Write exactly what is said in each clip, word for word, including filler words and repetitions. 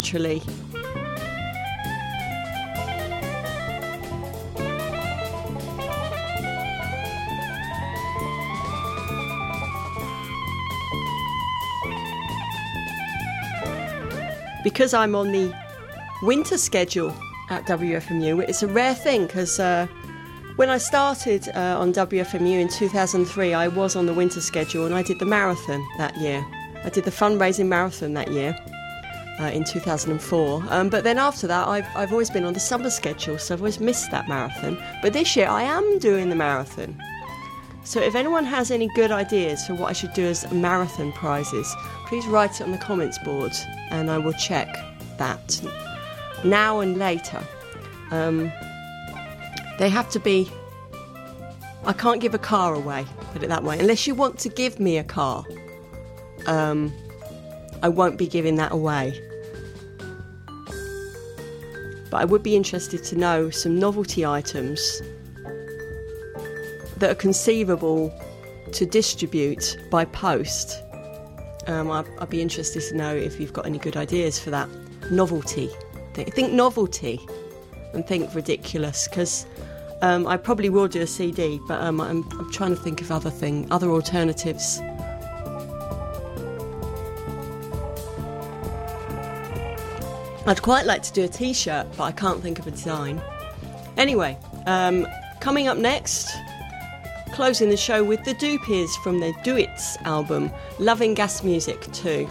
naturally. Because I'm on the winter schedule at W F M U, it's a rare thing because uh, when I started uh, on W F M U in two thousand three, I was on the winter schedule and I did the marathon that year. I did the fundraising marathon that year uh, in two thousand four. Um, but then after that, I've, I've always been on the summer schedule, so I've always missed that marathon. But this year, I am doing the marathon. So if anyone has any good ideas for what I should do as marathon prizes, please write it on the comments board and I will check that now and later. Um, they have to be... I can't give a car away, put it that way. Unless you want to give me a car, um, I won't be giving that away. But I would be interested to know some novelty items that are conceivable to distribute by post. Um, I'd, I'd be interested to know if you've got any good ideas for that novelty. Think, think novelty and think ridiculous, because um, I probably will do a C D, but um, I'm, I'm trying to think of other thing, other alternatives. I'd quite like to do a T-shirt, but I can't think of a design. Anyway, um, coming up next, closing the show with the Doopies from their Do It's album, Loving Gas Music two.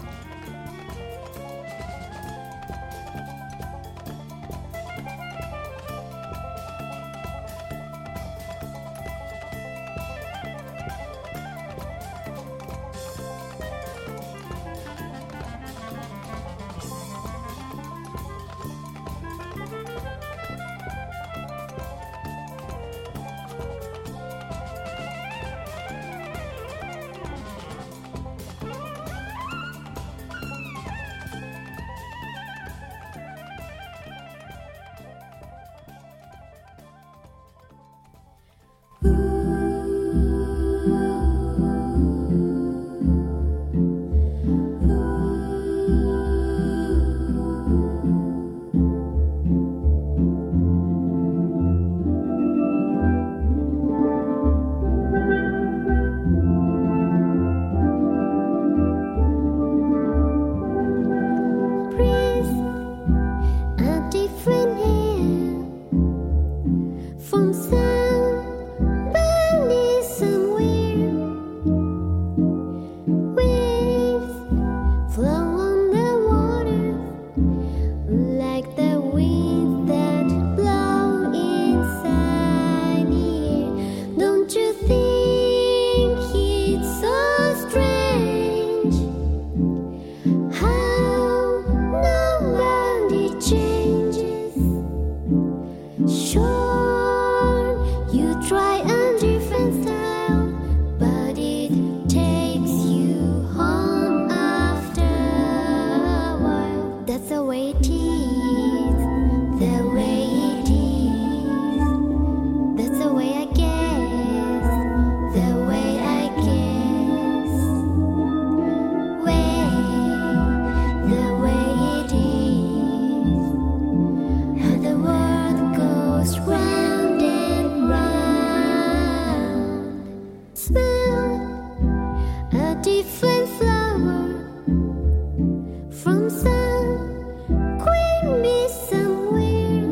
From some queen bee somewhere.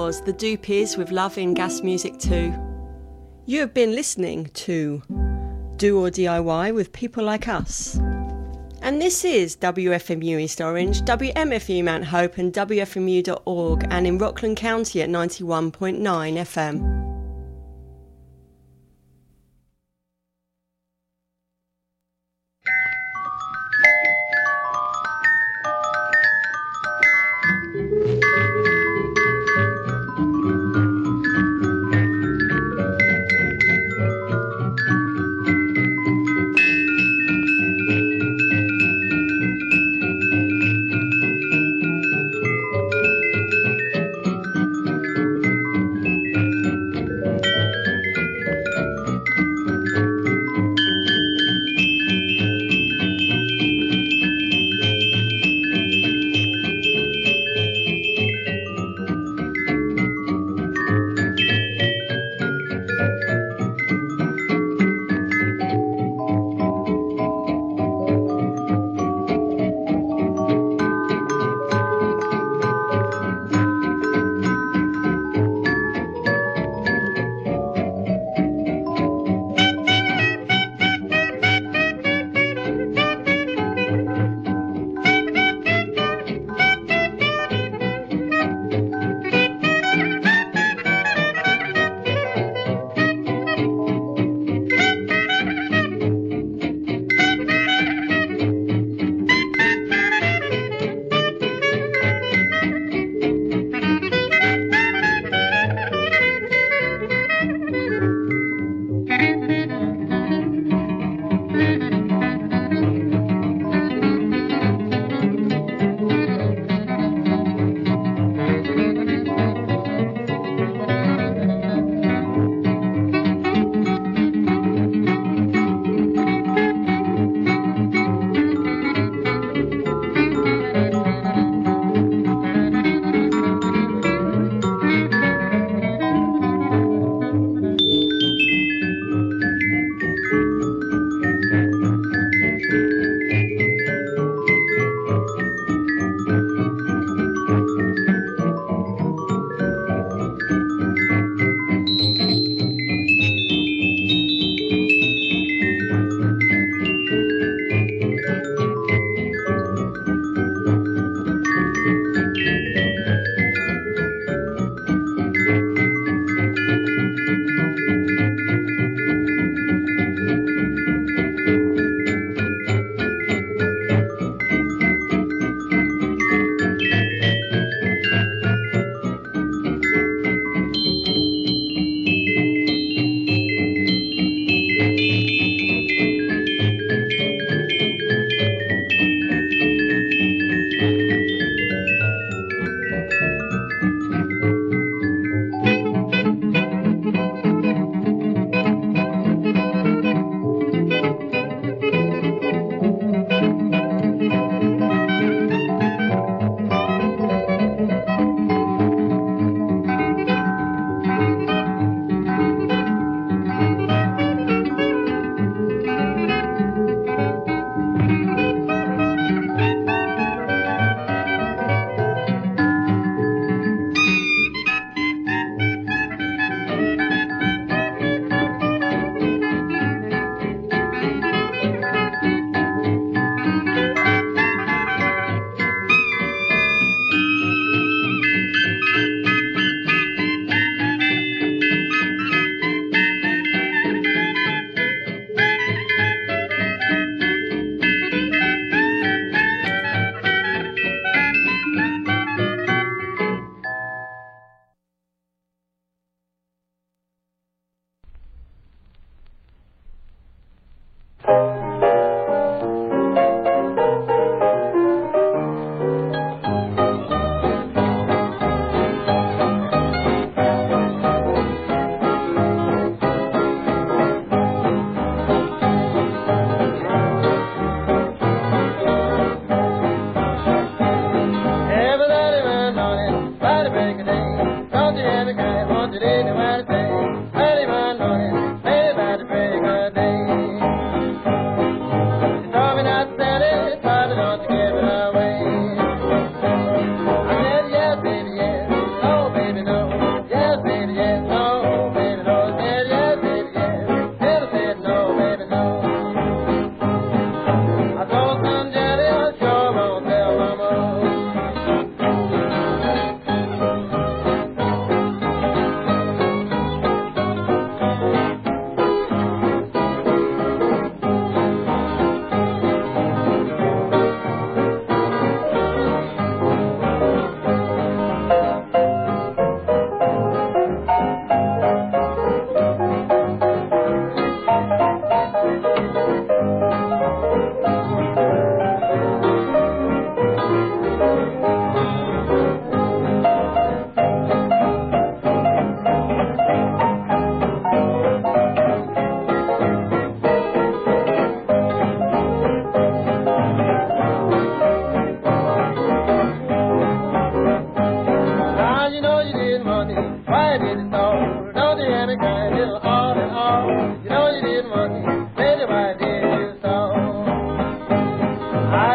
was The Doopies with Love in Gas Music two. You have been listening to Do or D I Y with People Like Us. And this is W F M U East Orange, W M F U Mount Hope and W F M U dot org, and in Rockland County at ninety-one point nine F M.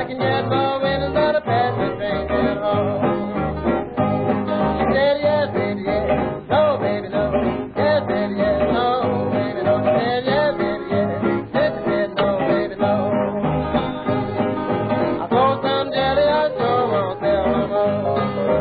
I can get more women but a pass the train at home. She said yes, baby, yes. No, baby, no. Yes, baby, yes. No, baby, no. She said yes, baby, yes. Then she said no, baby, no. I told some jelly I sure won't tell no more.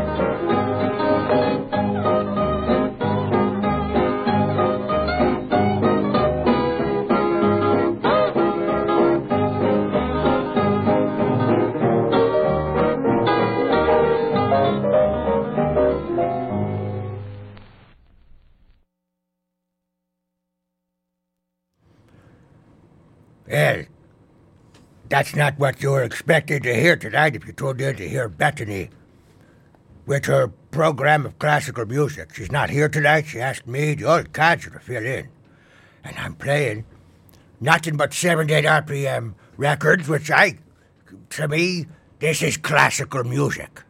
Well, that's not what you were expected to hear tonight if you tuned in to hear Bethany with her program of classical music. She's not here tonight. She asked me, the old codger, to fill in. And I'm playing nothing but seventy-eight R P M records, which I, to me, this is classical music.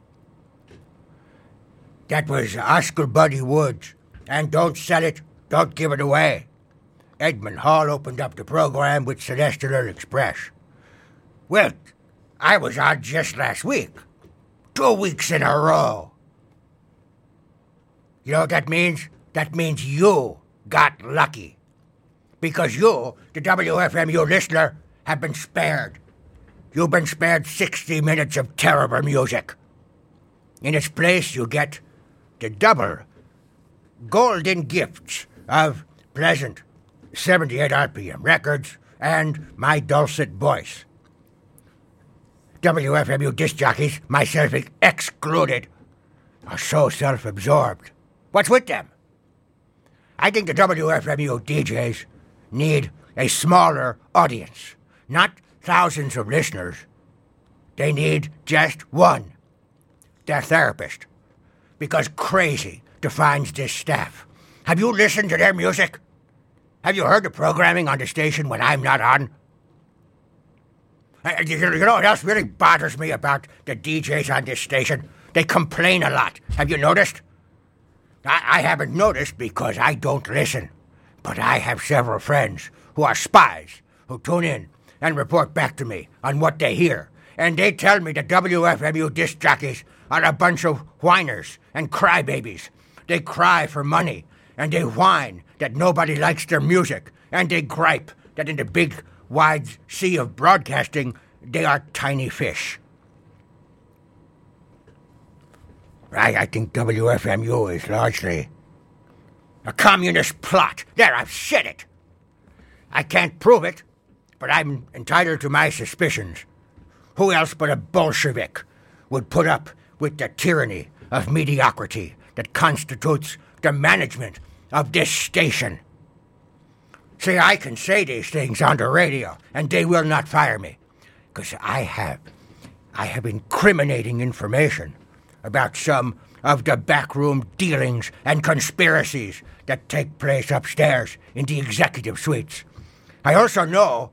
That was Oscar Buddy Woods, and Don't Sell It, Don't Give It Away. Edmund Hall opened up the program with Celestial Express. Well, I was on just last week. Two weeks in a row. You know what that means? That means you got lucky. Because you, the W F M U listener, have been spared. You've been spared sixty minutes of terrible music. In its place, you get the double golden gifts of pleasant seventy-eight R P M records and my dulcet voice. W F M U disc jockeys, myself excluded, are so self-absorbed. What's with them? I think the W F M U D Js need a smaller audience, not thousands of listeners. They need just one, their therapist, because crazy defines this staff. Have you listened to their music? Have you heard the programming on the station when I'm not on? Uh, You you know what else really bothers me about the D Js on this station? They complain a lot. Have you noticed? I, I haven't noticed because I don't listen. But I have several friends who are spies who tune in and report back to me on what they hear. And they tell me the W F M U disc jockeys are a bunch of whiners and crybabies. They cry for money, and they whine that nobody likes their music, and they gripe that in the big, wide sea of broadcasting, they are tiny fish. I, I think W F M U is largely a communist plot. There, I've said it. I can't prove it, but I'm entitled to my suspicions. Who else but a Bolshevik would put up with the tyranny of mediocrity that constitutes the management of this station? See, I can say these things on the radio, and they will not fire me, because I have, I have incriminating information about some of the backroom dealings and conspiracies that take place upstairs in the executive suites. I also know,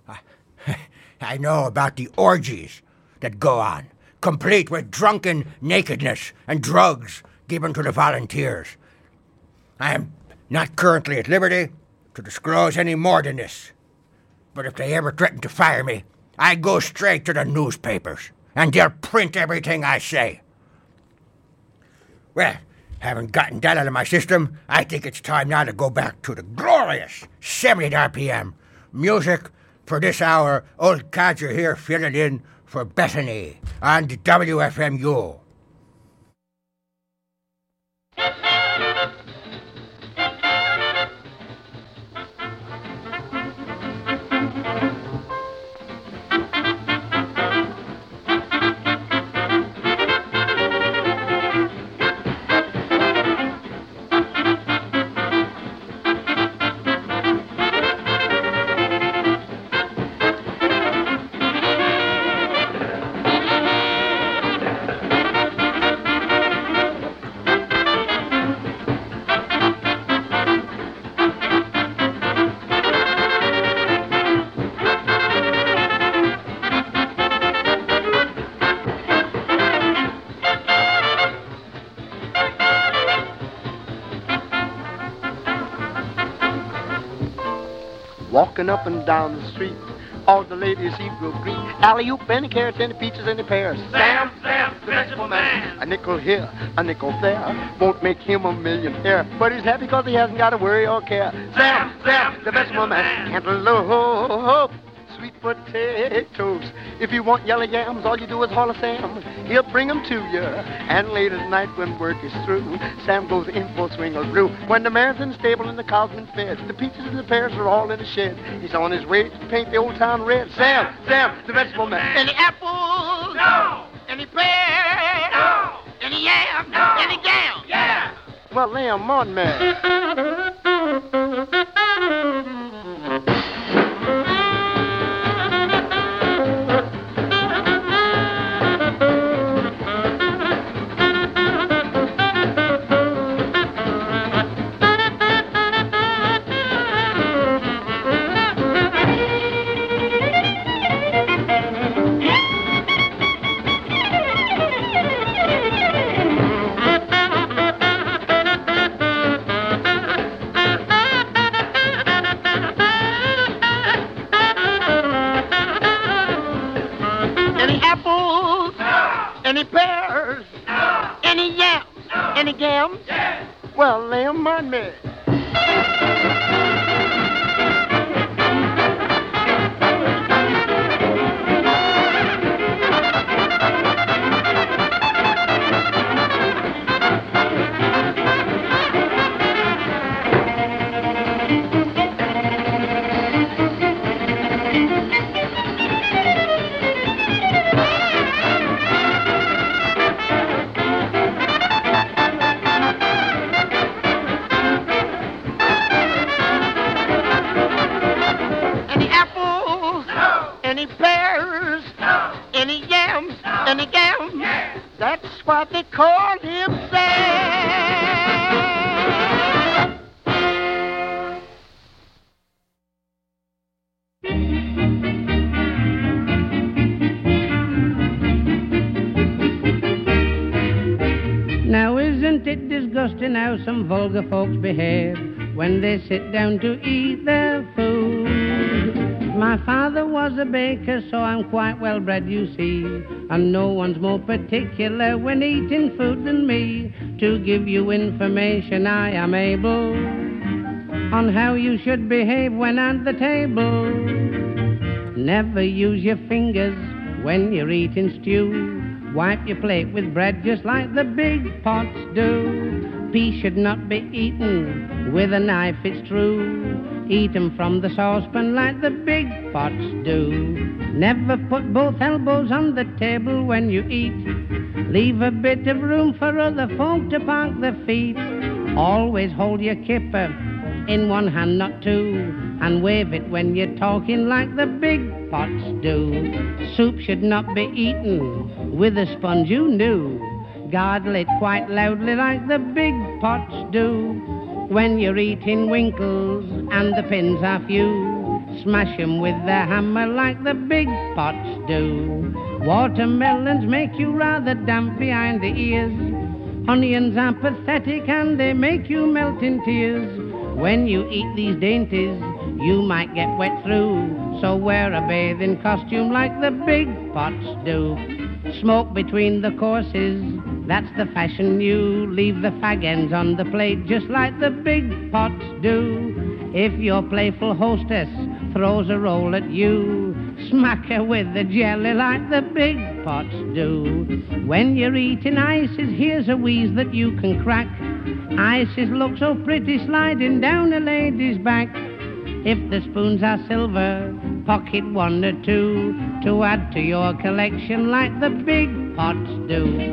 I know about the orgies that go on, complete with drunken nakedness and drugs given to the volunteers. I am not currently at liberty to disclose any more than this, but if they ever threaten to fire me, I go straight to the newspapers, and they'll print everything I say. Well, having gotten that out of my system, I think it's time now to go back to the glorious seventy R P M music for this hour. Old codger here filling in for Bethany on the W F M U. Walking up and down the street, All the ladies seem real green. Alley-oop and the carrots and the peaches and the pears. Sam, Sam, the vegetable man. A nickel here, a nickel there. Won't make him a millionaire, but he's happy because he hasn't got to worry or care. Sam, Sam, the vegetable man. Cantaloupe, sweet potatoes. If you want yellow yams, all you do is holler Sam. He'll bring them to you. And late at night when work is through, Sam goes in full swing of brew. When the mare's in the stable and the cow's been fed, the peaches and the pears are all in the shed. He's on his way to paint the old town red. Sam, Sam, the vegetable man. Any apples? No. Any pears? No. Any yams? No. Any jam? Yeah. Well, lay 'em on, man. Any pears? No. Any yams? No. Any gams? Yes. Well, lay 'em on me. Any pears? No. Any yams? No. Any gams? Yes. That's what they call him Sam. Now isn't it disgusting how some vulgar folks behave when they sit down to eat their food? My father was a baker, so I'm quite well bred, you see. And no one's more particular when eating food than me. To give you information I am able on how you should behave when at the table. Never use your fingers when you're eating stew. Wipe your plate with bread just like the big pots do. Peas should not be eaten with a knife, it's true. Eat 'em from the saucepan like the big pots do. Never put both elbows on the table when you eat. Leave a bit of room for other folk to park their feet. Always hold your kipper in one hand, not two, and wave it when you're talking like the big pots do. Soup should not be eaten with a sponge, you knew. Gargle it quite loudly like the big pots do. When you're eating winkles and the pins are few, smash 'em with the hammer like the big pots do. Watermelons make you rather damp behind the ears. Onions are pathetic and they make you melt in tears. When you eat these dainties, you might get wet through. So wear a bathing costume like the big pots do. Smoke between the courses, that's the fashion new. Leave the fag ends on the plate just like the big pots do. If your playful hostess throws a roll at you, smack her with the jelly like the big pots do. When you're eating ices, here's a wheeze that you can crack. Ices look so pretty sliding down a lady's back. If the spoons are silver, pocket one or two to add to your collection like the big pots do.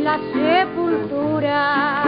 la sepultura.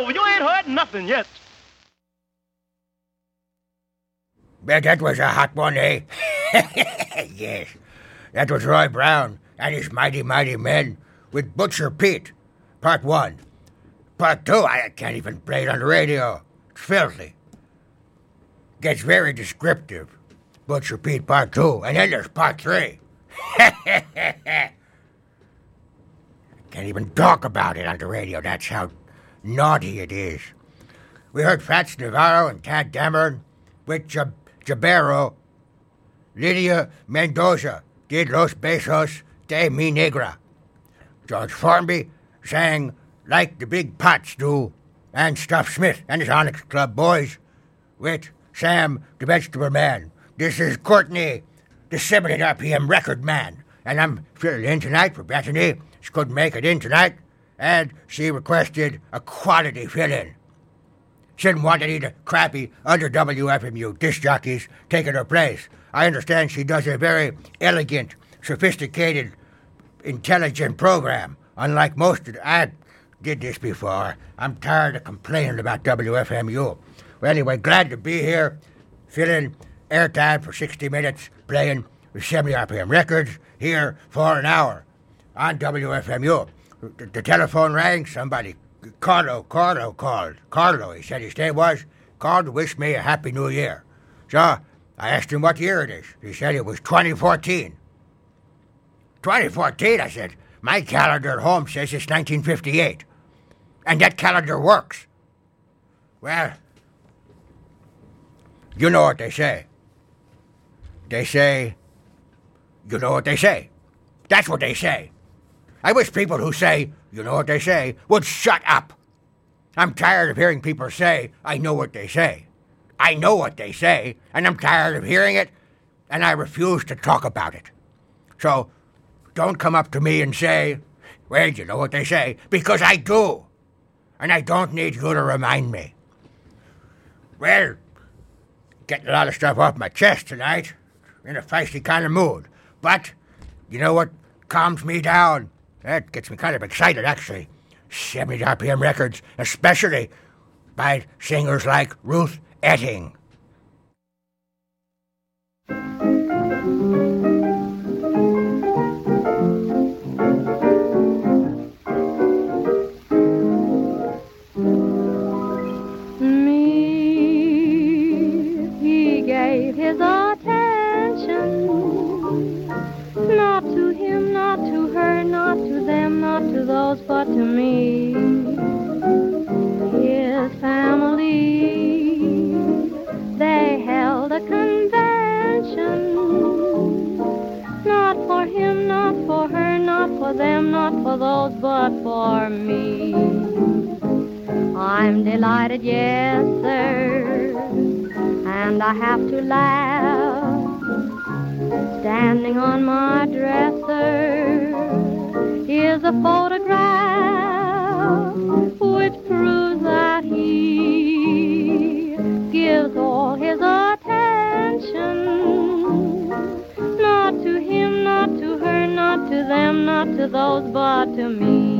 over. You ain't heard nothing yet. Bet that was a hot one, eh? Yes. That was Roy Brown and his Mighty Mighty Men with Butcher Pete, part one. Part two, I can't even play it on the radio. It's filthy. Gets very descriptive. Butcher Pete part two, and then there's part three. Can't even talk about it on the radio. That's how naughty it is. We heard Fats Navarro and Tad Dameron with Jab- Jabero. Lydia Mendoza did Los Besos de Mi Negra. George Formby sang Like the Big Pots Do, and Stuff Smith and his Onyx Club boys with Sam the Vegetable Man. This is Courtney, the seventy R P M record man, and I'm filling in tonight for Bethany. She couldn't make it in tonight, and she requested a quality fill-in. She didn't want any of the crappy other W F M U disc jockeys taking her place. I understand she does a very elegant, sophisticated, intelligent program, unlike most of the... I did this before. I'm tired of complaining about W F M U. Well, anyway, glad to be here, filling airtime for sixty minutes, playing with seventy R P M records here for an hour on W F M U. The, the telephone rang, somebody, Carlo, Carlo called. Carlo, he said his name was, called to wish me a happy new year. So I asked him what year it is. He said it was twenty fourteen. twenty fourteen, I said. My calendar at home says it's nineteen fifty-eight. And that calendar works. Well, you know what they say. They say, you know what they say. That's what they say. I wish people who say, you know what they say, would shut up. I'm tired of hearing people say, I know what they say. I know what they say, and I'm tired of hearing it, and I refuse to talk about it. So, don't come up to me and say, well, you know what they say, because I do. And I don't need you to remind me. Well, getting a lot of stuff off my chest tonight, in a feisty kind of mood. But, you know what calms me down? That gets me kind of excited, actually. seventy R P M records, especially by singers like Ruth Etting. His attention, not to him, not to her, not to them, not to those, but to me. His family, they held a convention, not for him, not for her, not for them, not for those, but for me. I'm delighted, yes, sir, and I have to laugh. Standing on my dresser is a photograph which proves that he gives all his attention, not to him, not to her, not to them, not to those, but to me.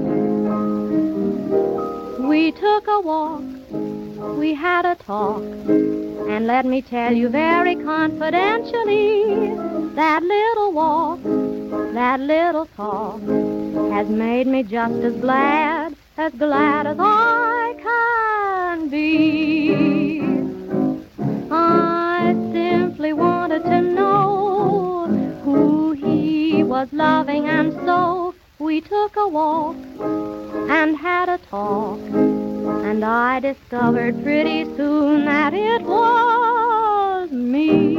We took a walk, we had a talk, and let me tell you very confidentially, that little walk, that little talk has made me just as glad, as glad as I can be. I simply wanted to know who he was loving, and so we took a walk and had a talk. And I discovered pretty soon that it was me.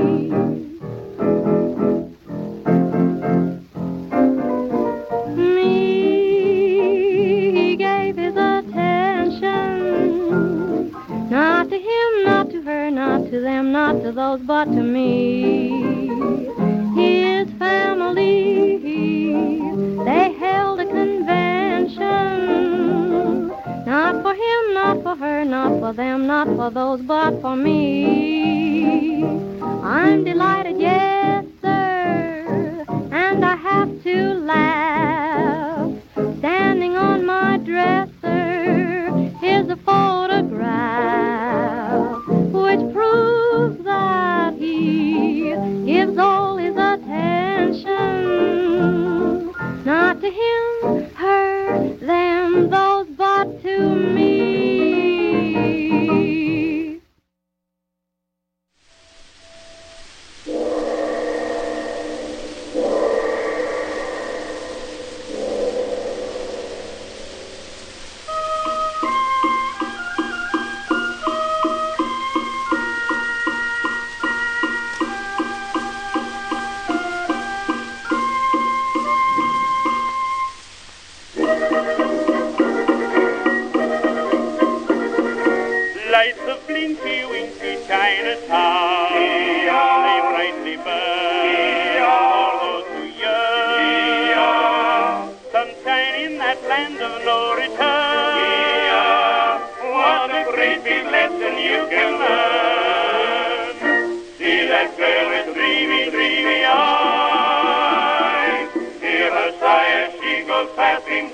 Me, he gave his attention, not to him, not to her, not to them, not to those, but to me. His family, they held a convention, not for him, not for her, not for them, not for those, but for me. I'm delighted, yes, sir, and I have to laugh. Standing on my dresser, here's a photo Chinatown, they brightly burn for those who yearn. Sunshine in that land of no return. What a great big lesson you can learn. See that girl with dreamy, dreamy eyes. Hear her sigh as she goes passing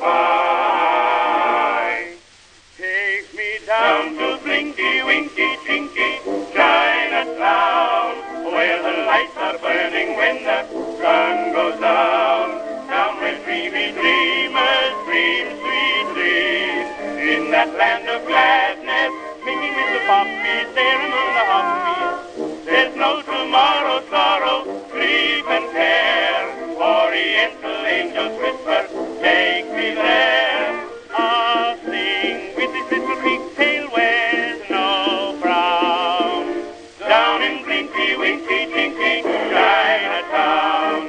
by. Take me down to Blinky, Winky, Tinky, Chinatown, where the lights are burning when the sun goes down. Down where dreamy dreamers dream sweet dreams. In that land of gladness, mingling with the poppies, there among the hoppies. There's no tomorrow, sorrow, grief and care. Oriental angels whisper, take me there. I'll sing with this little pigtail wears no frown. Down in Blinky, Winky, Tinky, Chinatown.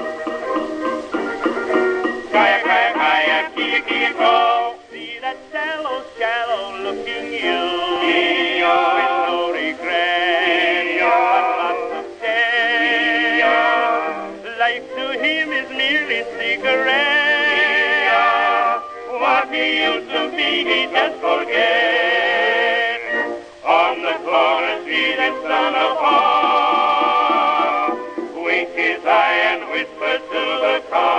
Kaya, kaya, kaya, kia, kia, go. See that shallow, shallow looking you. With no regret, but lots of care. Life to him is merely cigarette. What he used to be, he just forget. On the corner street and son of all, wink his eye and whisper to the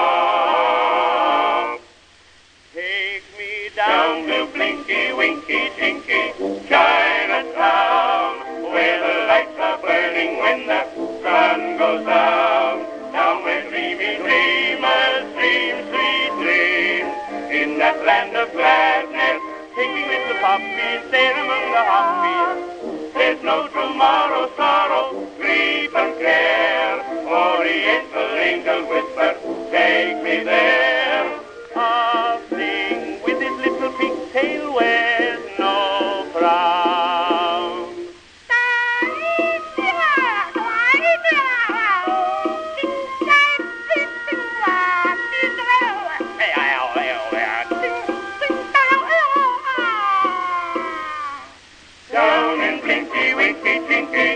car. Take me down to Blinky, Winky, Tinky, Chinatown, where the lights are burning when the sun goes down. Down where dreamy dreamers dream sweet dreams. In that land of gladness, singing with the poppies, there among the hoppies. There's no tomorrow, sorrow, grief and care. Oriental angel whisper, take me there. I'll sing with his little pigtail wears no frown. Down in Blinky, Winky, Tinky,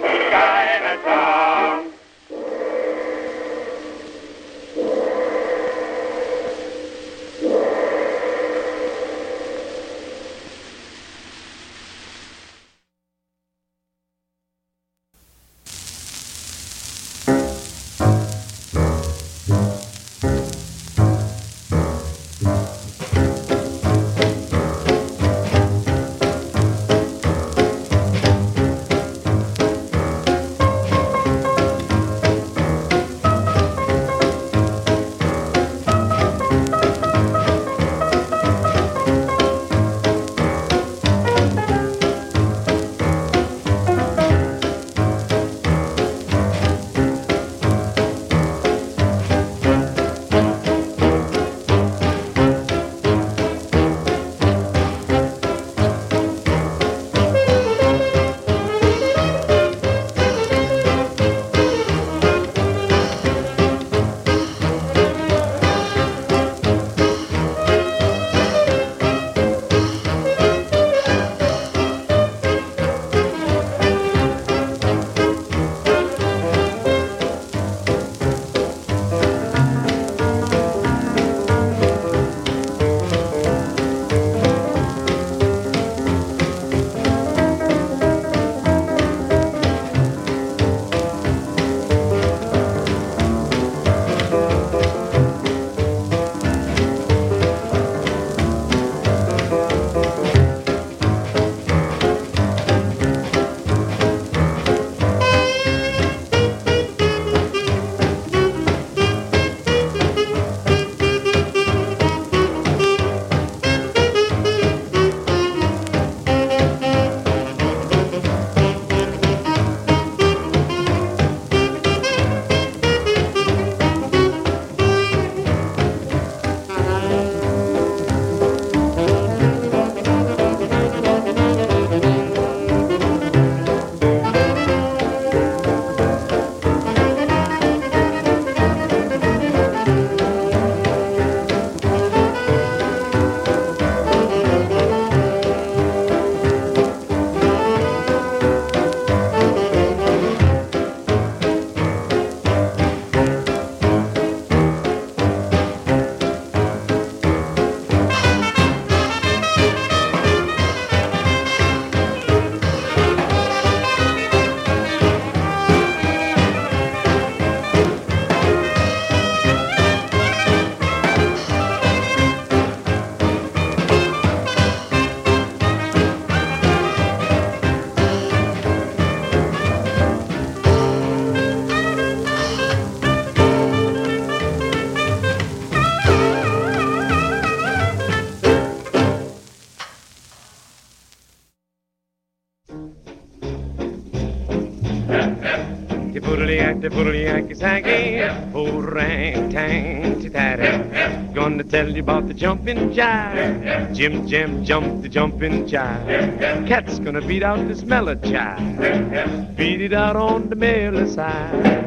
Chinatown. Tipoodle-yak, tipoodle-yacky sacky, orang-tang, tatty. Gonna tell you about the jumping jive. Jim Jam jumped the jumping jive. Cat's gonna beat out this mellow jive. Beat it out on the mellow side.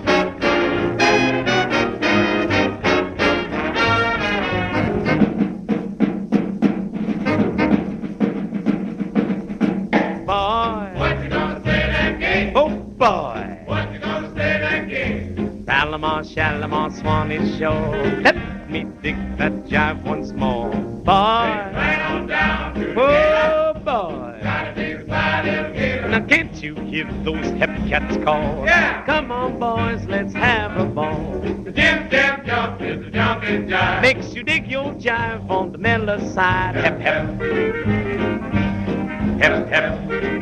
Boy, what you gonna say that game? Oh boy. Shalimar, Shalimar, Swanee Shore. Let me dig that jive once more. Boy, right on down to the oh boy. Gotta dig the side little gator. Now can't you hear those hep cats call? Yeah. Come on, boys, let's have a ball. The Jim Jam jump is the jumping jive. Makes you dig your jive on the mellow side. Hep hep. Hep hep.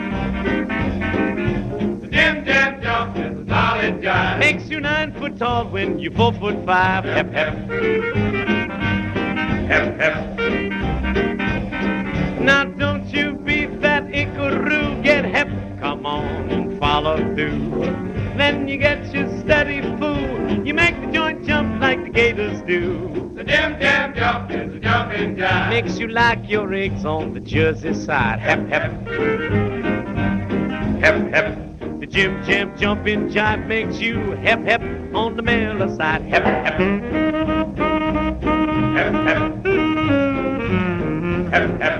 The Jim Jam jump is a solid jive. Makes you nine foot tall when you're four foot five. Hep hep. Hep hep. Now don't you be that Ickaroo. Get hep. Come on and follow through. Then you get your steady food. You make the joint jump like the gators do. The Jim Jam jump is a jumping jive. Makes you like your eggs on the Jersey side. Hep hep. Hep hep. The Jim Jam jumping jive makes you hep hep on the mellow side. Hep hep. Hep hep. Hep hep.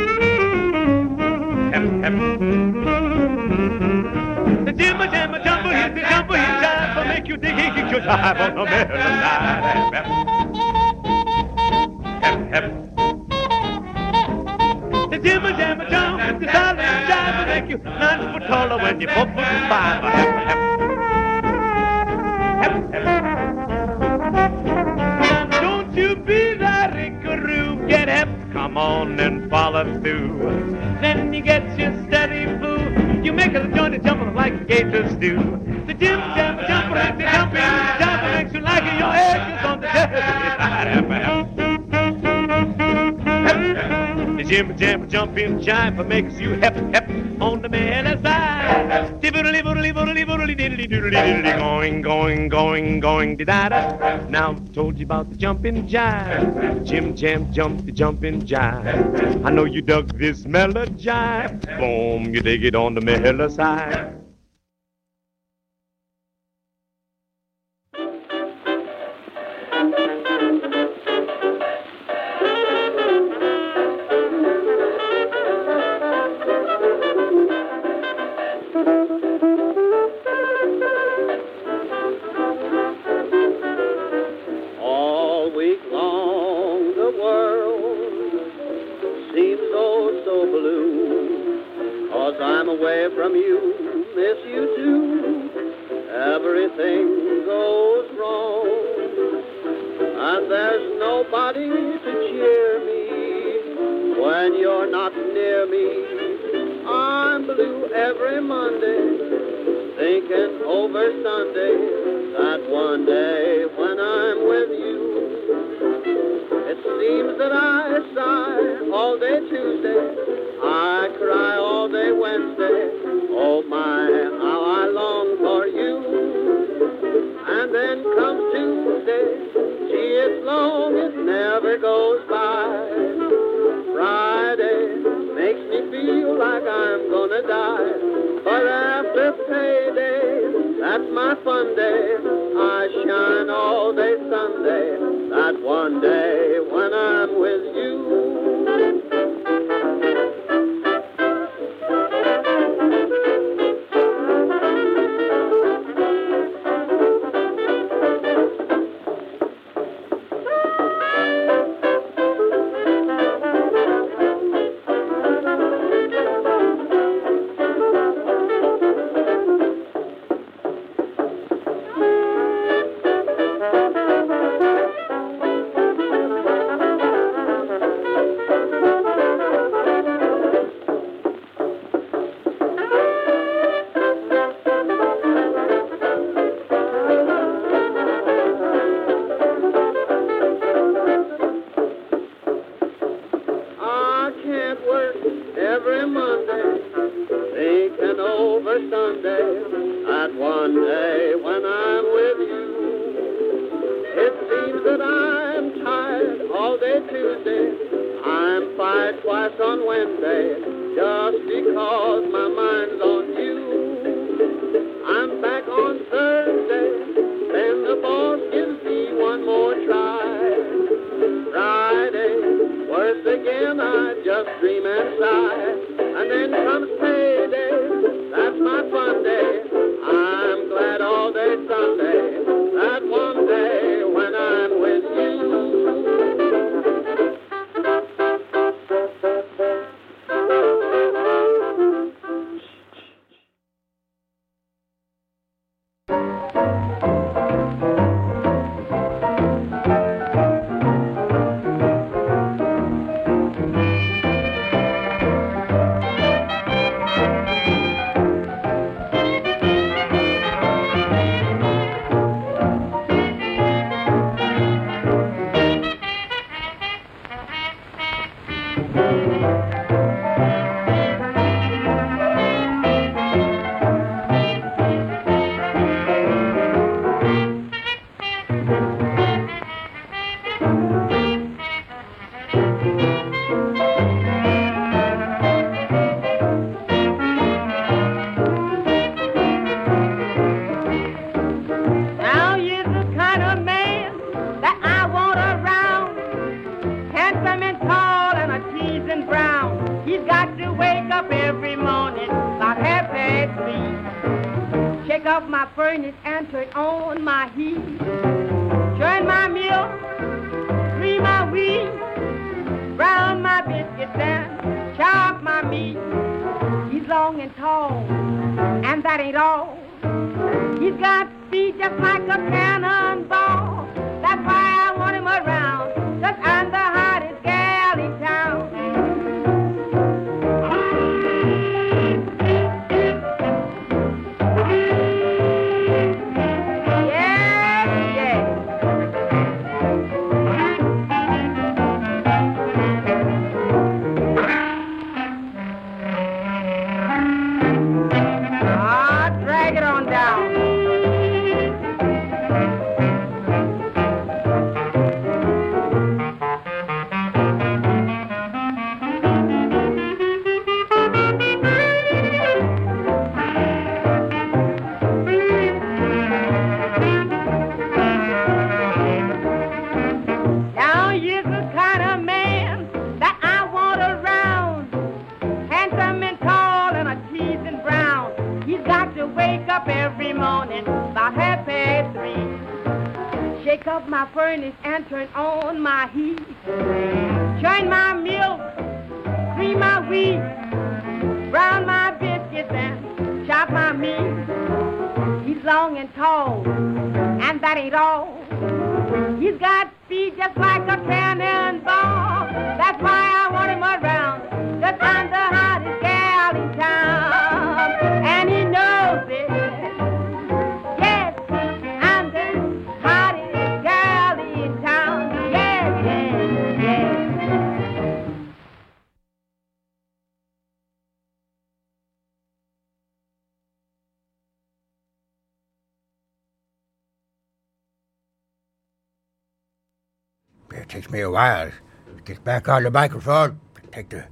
Hep hep. The Jim Jam jumper hit the jumper hit jive will make you dig your jive on the mellow side. Hep hep. Hep hep. The Jim Jam jump, the solid jive will make you nine foot taller when you're four foot five. Hep hep. Hep hep. Don't you be that Ickaroo. Get hep. Come on and follow through. Then you get your steady food. You make a joint and jump like the gators do. The Jim Jam jumper is the jumping jive makes you like your eggs on the Jersey side. Hep hep. The Jim Jam jumping jive makes you hep hep on the mellow side. Diddly diddly diddly diddly diddly diddly going going going going da da. Now told you about the jumping jive. Jim Jam jumped the jumping jive. I know you dug this mellow jive. Boom, you dig it on the mellow side. I'm away from you, miss you too. Everything goes wrong, and there's nobody to cheer me when you're not near me. I'm blue every Monday, thinking over Sunday, that one day when I'm with you. It seems that I sigh all day Tuesday, I cry all day Wednesday. Oh my, how I long for you. And then comes Tuesday, gee, it's long, it never goes by. Friday makes me feel like I'm gonna die. But after payday, that's my fun day. I shine all day Sunday, that one day when I'm with you. Monday. I'm fired twice on Wednesday just because my mind's on you. I'm back on Thursday, then the boss gives me one more try. Friday, worse again, I just dream and sigh. And then comes payday, that's my fun day. I'm glad all day Sunday, that one day when I'm with you. It takes me a while to get back on the microphone, take the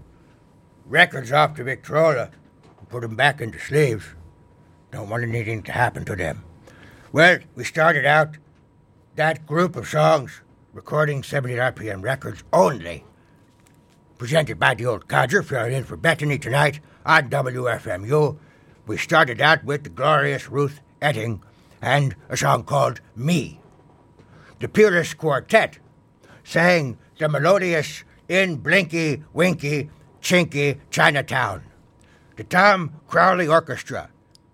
records off the Victrola, and put them back into sleeves. Don't want anything to happen to them. Well, we started out that group of songs, recording seventy R P M records only, presented by the Old Codger, filling in for Bethany tonight on W F M U. We started out with the glorious Ruth Etting and a song called Me. The Peerless Quartet sang the melodious In Blinky, Winky, Chinky, Chinatown. The Tom Crowley Orchestra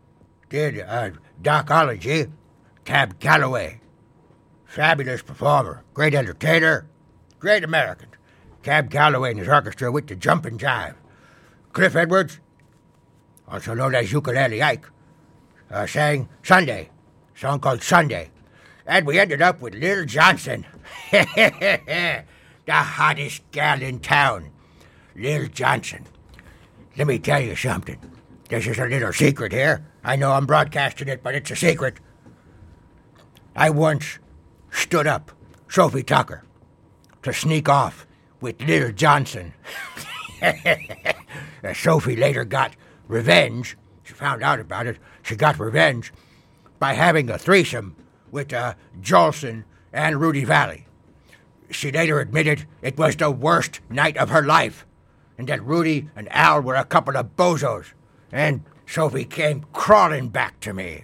did uh, Docology, Cab Calloway. Fabulous performer, great entertainer, great American. Cab Calloway and his orchestra with the Jumpin' Jive. Cliff Edwards, also known as Ukulele Ike, uh, sang Sunday, a song called Sunday. And we ended up with Lil Johnson, the hottest gal in town. Lil Johnson. Let me tell you something. This is a little secret here. I know I'm broadcasting it, but it's a secret. I once stood up Sophie Tucker to sneak off with Little Johnson. Uh, Sophie later got revenge. She found out about it. She got revenge by having a threesome with uh, Jolson and Rudy Valley. She later admitted it was the worst night of her life, and that Rudy and Al were a couple of bozos. And Sophie came crawling back to me.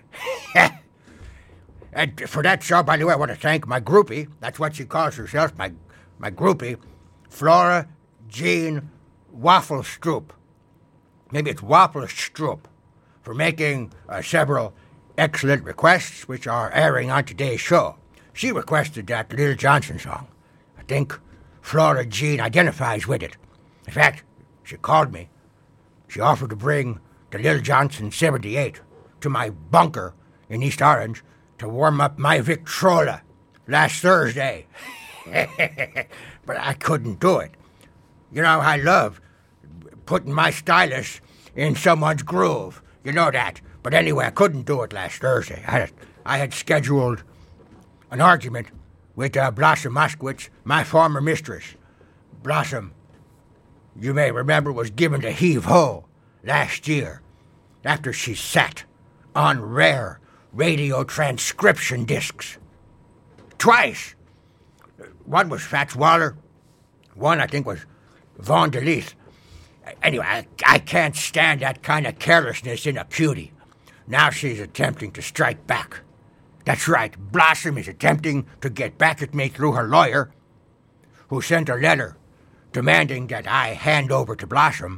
And for that show, by the way, I want to thank my groupie. That's what she calls herself, my my groupie, Flora Jean Wafflestroop. Maybe it's Wafflestroop, for making uh, several excellent requests, which are airing on today's show. She requested that Little Johnson song. I think Flora Jean identifies with it. In fact, she called me. She offered to bring the Little Johnson seventy-eight to my bunker in East Orange to warm up my Victrola last Thursday. But I couldn't do it. You know, I love putting my stylus in someone's groove. You know that. But anyway, I couldn't do it last Thursday. I had, I had scheduled an argument with uh, Blossom Moskowitz, my former mistress. Blossom, you may remember, was given to heave-ho last year after she sat on rare radio transcription discs. Twice. One was Fats Waller. One, I think, was Vaughn DeLeith. Anyway, I, I can't stand that kind of carelessness in a cutie. Now she's attempting to strike back. That's right, Blossom is attempting to get back at me through her lawyer, who sent a letter demanding that I hand over to Blossom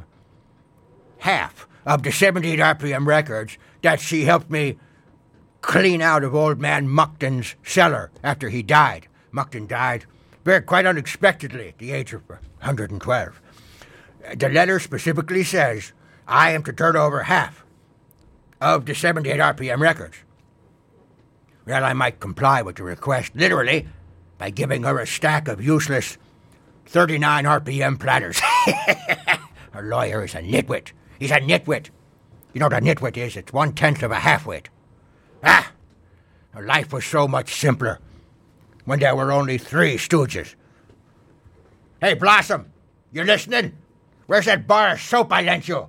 half of the seventy-eight R P M records that she helped me clean out of old man Muckton's cellar after he died. Muckton died very quite unexpectedly at the age of one hundred twelve. The letter specifically says I am to turn over half of the seventy-eight R P M records. Well, I might comply with the request literally by giving her a stack of useless thirty-nine R P M platters. Her lawyer is a nitwit. He's a nitwit. You know what a nitwit is? It's one-tenth of a half-wit. Ah! Her life was so much simpler when there were only three stooges. Hey, Blossom, you listening? Where's that bar of soap I lent you?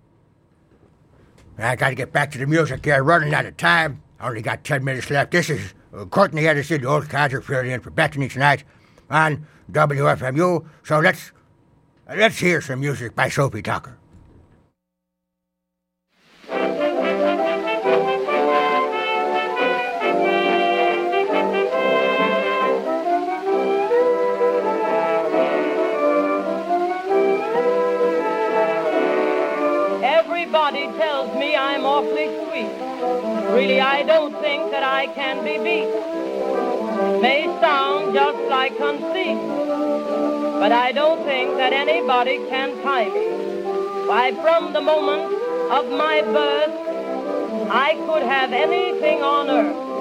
I gotta get back to the music here, running out of time. I only got ten minutes left. This is uh, Courtney Edison, the old codger, filling in for Bethany tonight on W F M U. So let's uh, let's hear some music by Sophie Tucker. Everybody tells me I'm awfully sweet. Really, I don't think that I can be beat. May sound just like conceit, but I don't think that anybody can tie me. Why, from the moment of my birth, I could have anything on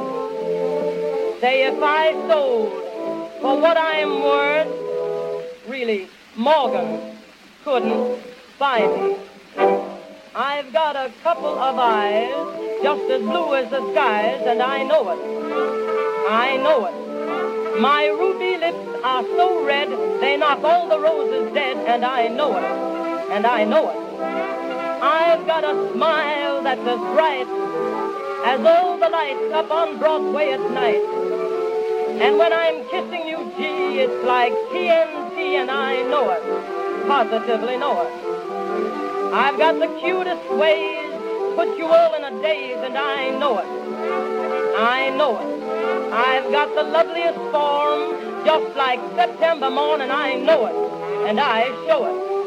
earth. Say, if I sold for what I am worth, really, Morgan couldn't buy me. I've got a couple of eyes, just as blue as the skies, and I know it. I know it. My ruby lips are so red, they knock all the roses dead, and I know it. And I know it. I've got a smile that's as bright as all the lights up on Broadway at night. And when I'm kissing you, gee, it's like T N T, and I know it. Positively know it. I've got the cutest ways, put you all in a daze, and I know it. I know it. I've got the loveliest form, just like September morn, and I know it. And I show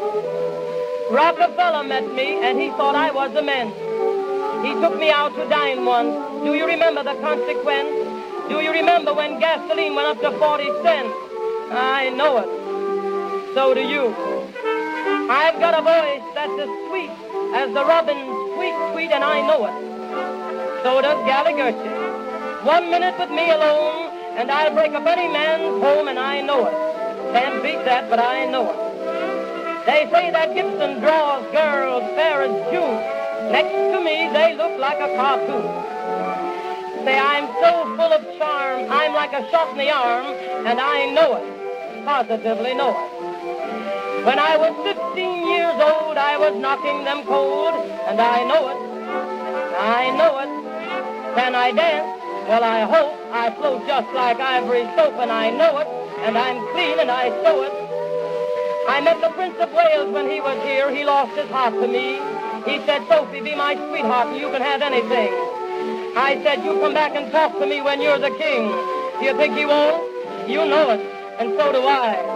it. Rockefeller met me, and he thought I was immense. He took me out to dine once. Do you remember the consequence? Do you remember when gasoline went up to forty cents? I know it. So do you. I've got a voice that's as sweet as the robin's sweet, sweet, and I know it. So does Gallagher. One minute with me alone, and I'll break up any man's home, and I know it. Can't beat that, but I know it. They say that Gibson draws girls fair as June. Next to me, they look like a cartoon. Say, I'm so full of charm, I'm like a shot in the arm, and I know it. Positively know it. When I was fifteen years old, I was knocking them cold, and I know it, I know it. Can I dance? Well, I hope I float just like ivory soap, and I know it, and I'm clean and I sew it. I met the Prince of Wales when he was here. He lost his heart to me. He said, Sophie, be my sweetheart, and you can have anything. I said, you come back and talk to me when you're the king. Do you think he won't? You know it, and so do I.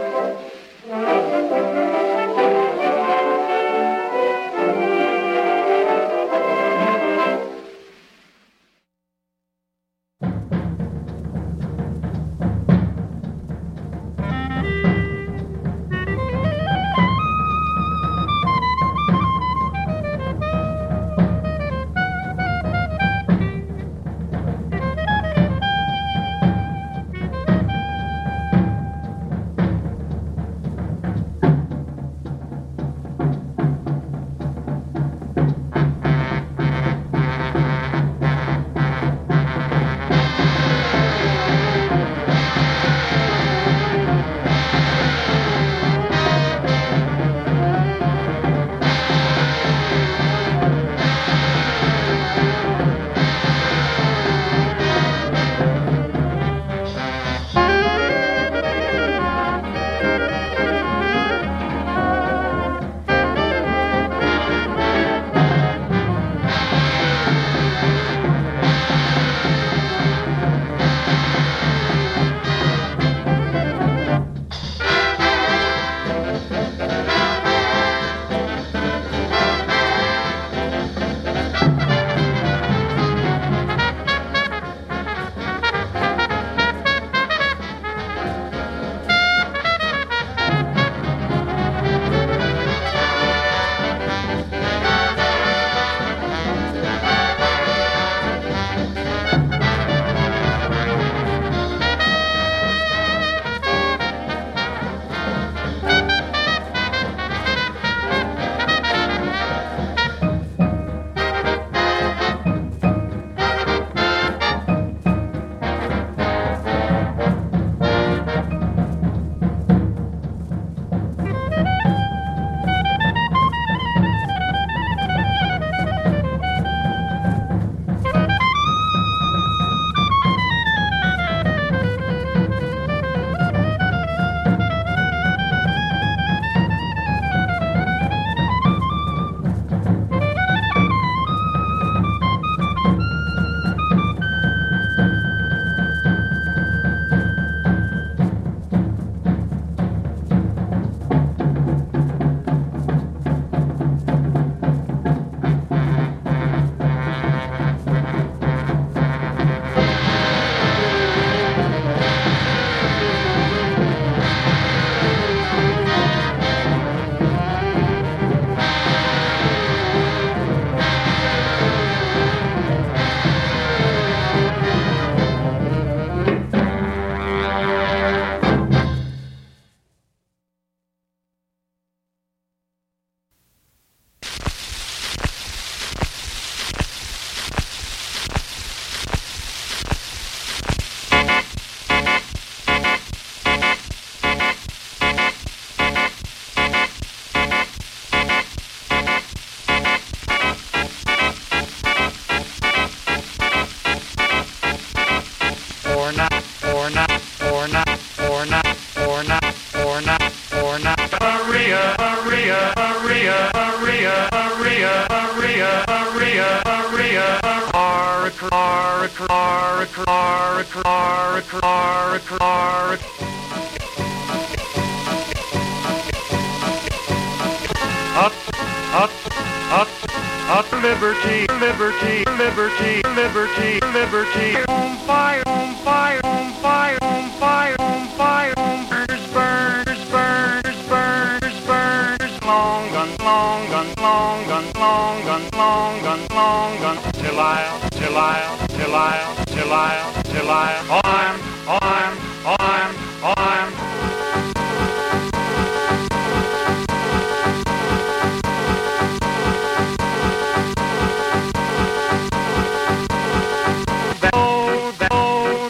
Up, up, up, up, liberty, liberty, liberty, liberty, liberty. On fire, on fire, on fire, on fire, on fire, on burners, burners, burners, burners, burners. Long gun, long gun, long gun, long gun, long gun, long gun. Till I'll, till I'll, till I'll, till I'll, till I'll. Arm, arm, arm, arm.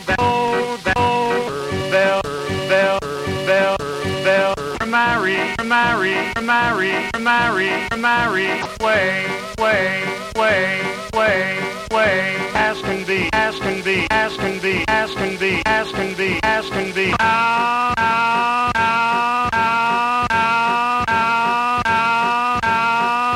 Marry, marry. Way, way, way, way, way. As can be, as can be, as can be, as can be, as can be, as can be. Ow, ow, ow, ow, ow, ow, ow,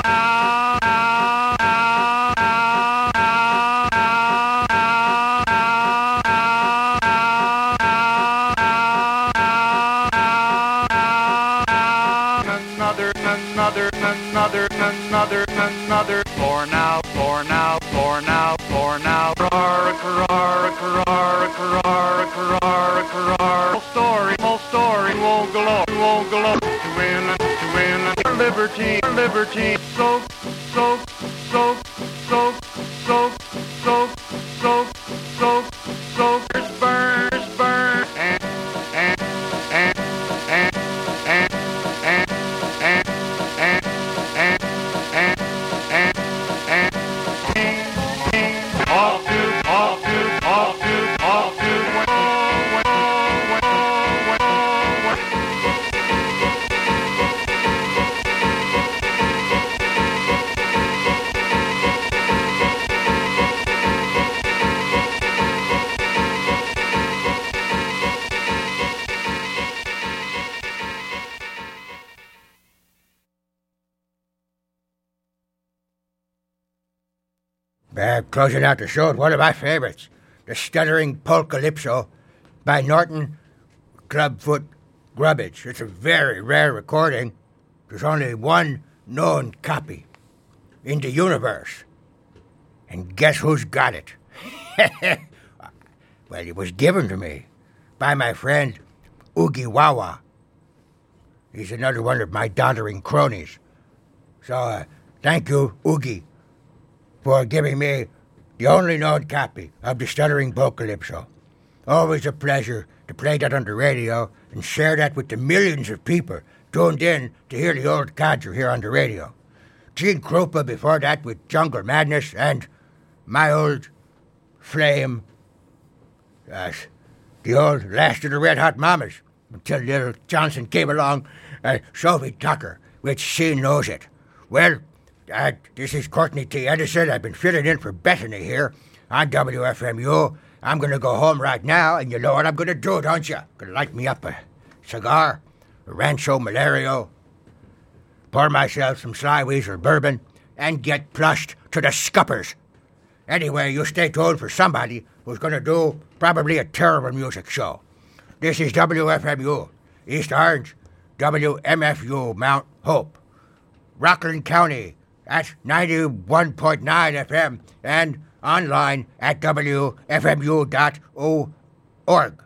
another, another, another, another, another. For now, for now, for now, for now. Carrara, carrara, carrara, carrara, carrara, carrara. Whole story, whole story. Won't glow, won't glow. To win, to win. Liberty, liberty. So, so, so, so, so, so, so, so, so. Burn, burn, and, and, and, and, and, and, and, and, and, and, and, and, ding, ding. Off to, off to, off to, off to. Uh, closing out the show with one of my favorites, The Stuttering Polkalypso by Norton Clubfoot Grubbage. It's a very rare recording. There's only one known copy in the universe. And guess who's got it? Well, it was given to me by my friend Oogie Wawa. He's another one of my doddering cronies. So, uh, thank you, Oogie, for giving me the only known copy of The Stuttering Polkalypso. Always a pleasure to play that on the radio and share that with the millions of people tuned in to hear the old codger here on the radio. Gene Krupa before that with Jungle Madness, and my old flame, uh, the old last of the Red Hot Mamas, until little Johnson came along, uh, Sophie Tucker, which she knows it. Well, Uh, this is Courtney T. Edison. I've been filling in for Bethany here on W F M U. I'm going to go home right now, and you know what I'm going to do, don't you? Going to light me up a cigar, a Rancho Malario, pour myself some Sly Weasel bourbon, and get plushed to the scuppers. Anyway, you stay tuned for somebody who's going to do probably a terrible music show. This is W F M U, East Orange, W M F U, Mount Hope, Rockland County, at ninety-one point nine F M and online at W F M U dot org.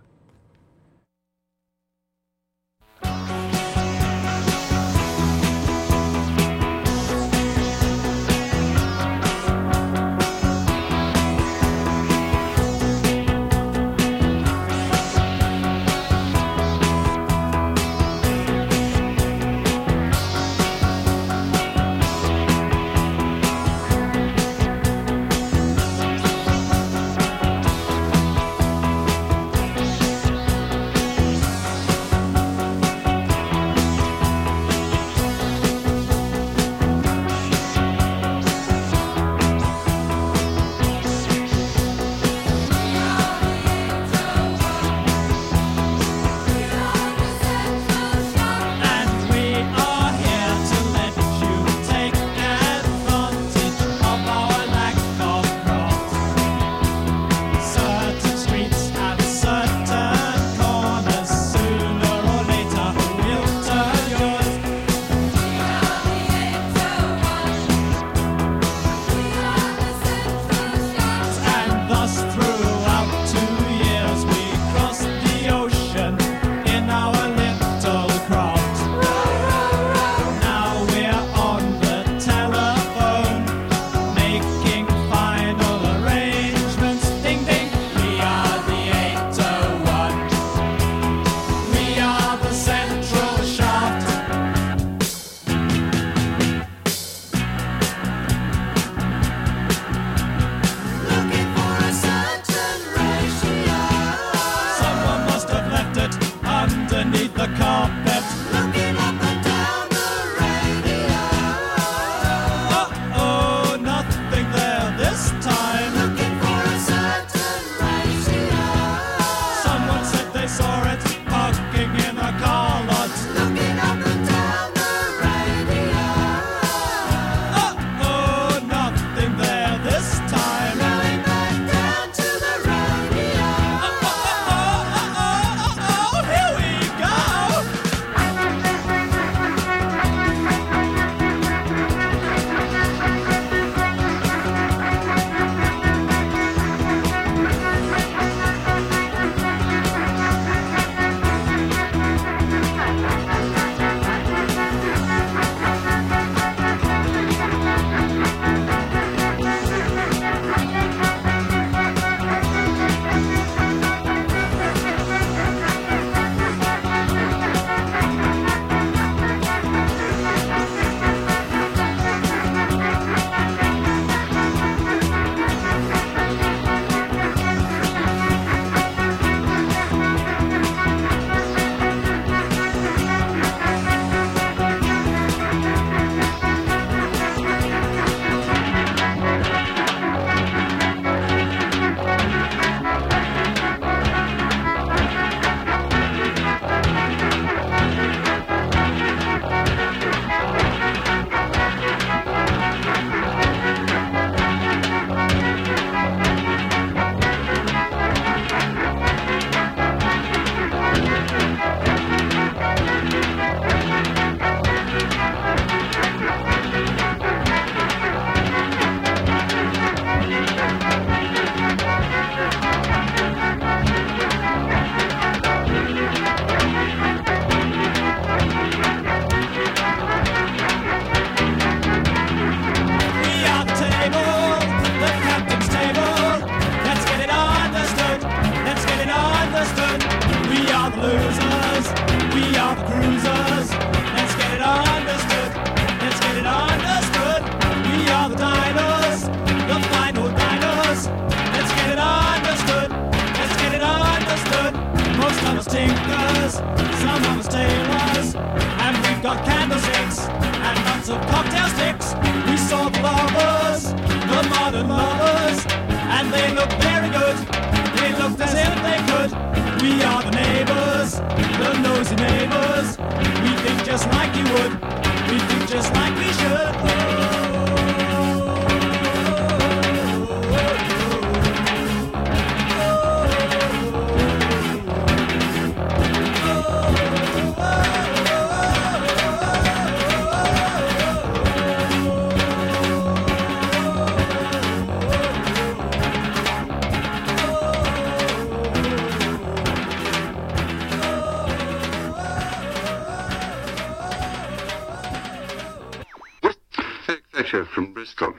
letter from Bristol.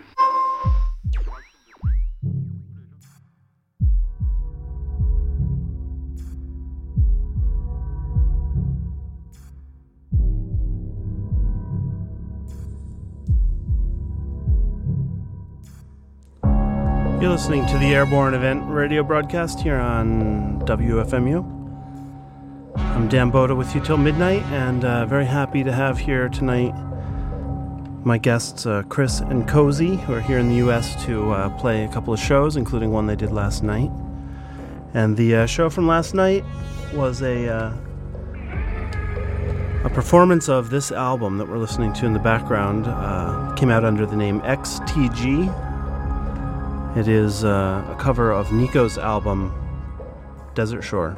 You're listening to the Airborne Event radio broadcast here on W F M U. I'm Dan Boda with you till midnight, and uh, very happy to have here tonight my guests uh, Chris and Cozy, who are here in the U S to uh, play a couple of shows, including one they did last night. And the uh, show from last night was a uh, a performance of this album that we're listening to in the background. Uh, came out under the name X T G. It is uh, a cover of Nico's album, Desert Shore.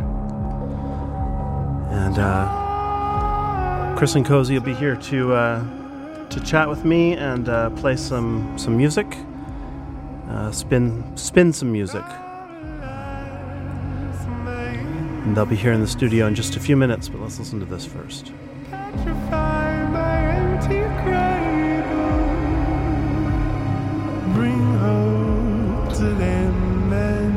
And uh, Chris and Cozy will be here to uh, to chat with me and uh, play some, some music, uh, spin spin some music. And they'll be here in the studio in just a few minutes, but let's listen to this first. Bring hope to them and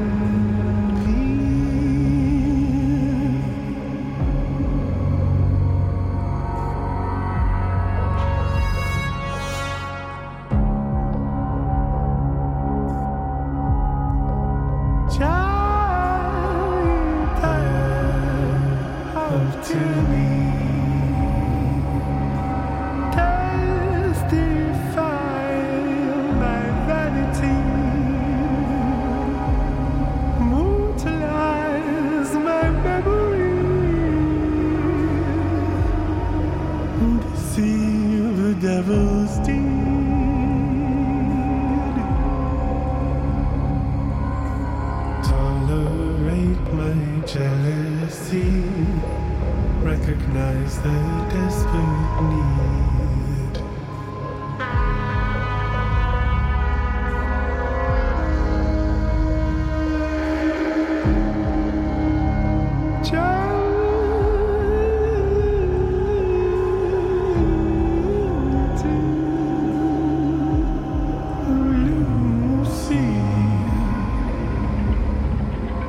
to me, testify my vanity, mortalize my memory, deceive the devil's deed, tolerate my jealousy, recognize the desperate need.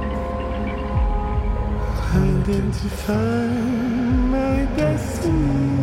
Identify my destiny.